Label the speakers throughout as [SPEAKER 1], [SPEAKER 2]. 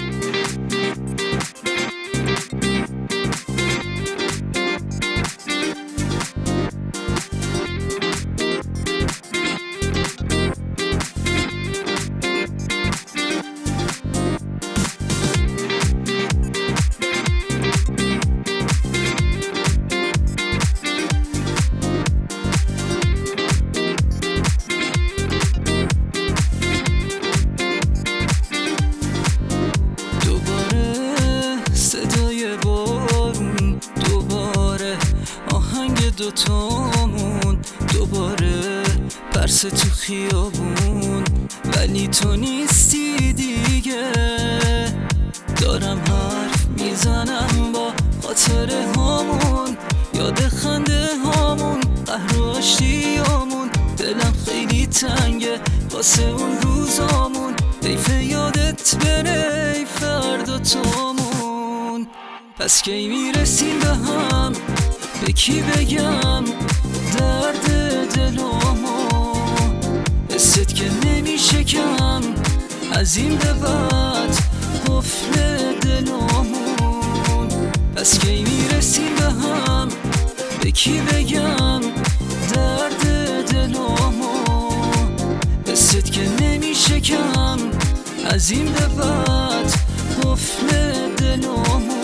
[SPEAKER 1] دوتامون دوباره پرسه تو خیابون، ولی تو نیستی دیگه. دارم حرف میزنم با خاطره هامون، یاد خنده هامون، قهر و آشتیامون. دلم خیلی تنگه واسه اون روزامون، حیف یادت بره ای فردا تامون. پس کی میرسیم به هم، به کی بگم درد دلامو؟ حست که نمیشه کم، از این به بعد قفل دلامون. پس کی میرسیم به هم، به کی بگم درد دلامو؟ حست که نمیشه کم، از این به بعد قفل دلامون.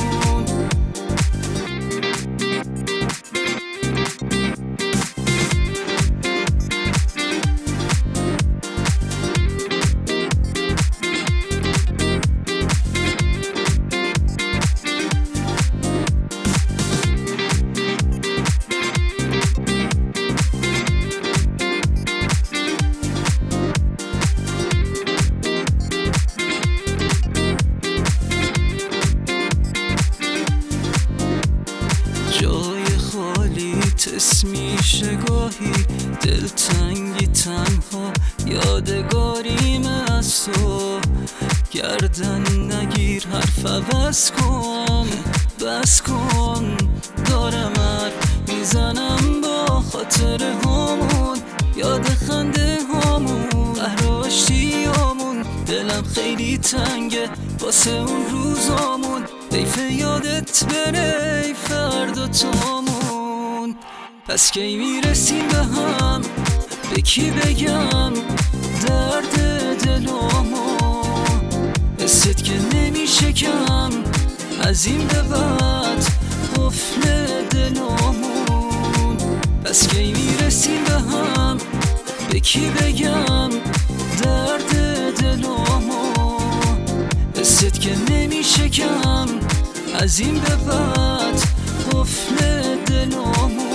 [SPEAKER 1] جای خالی تس میشه گاهی، دلتنگی تنها یادگاریم از تو. گردن نگیر حرف عوض کن، بس کن. دارم حرف میزنم با خاطره هامون، یاد خنده هامون، قهر و آشتیامون. دلم خیلی تنگه واسه اون روزامون، حیف یادت بره ای فردا تامون. پس کی میرسیم به هم، به کی بگم درد دلامو؟ حست که نمیشه کم، از این به بعد قفل دلامون. پس کی میرسیم به هم، به کی بگم درد دلامو؟ حست که نمیشه کم، از این به بعد قفل دلامون.